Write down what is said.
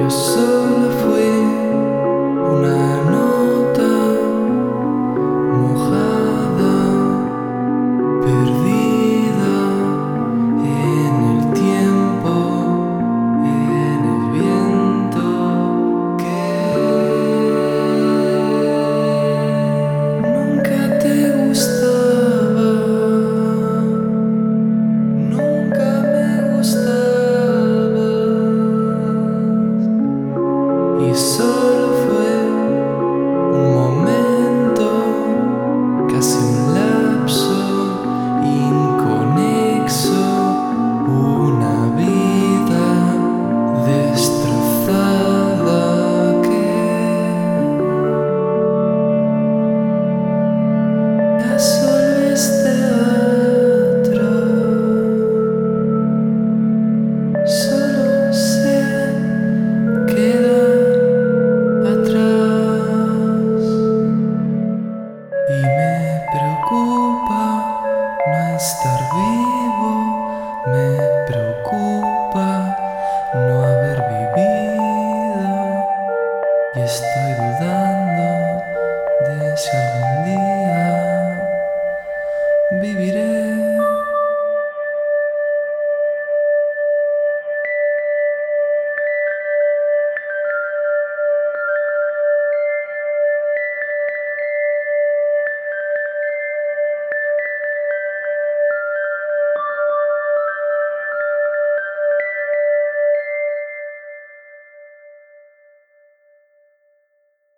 Yo solo fui una nota mojada, perdida en el tiempo, en el viento que nunca te gustaba, nunca me gustaba. Y solo fue un momento, casi un lapso inconexo, una vida destrozada que ya solo es teatro, solo se queda atrás. Y me preocupa no estar vivo, me preocupa no haber vivido, y estoy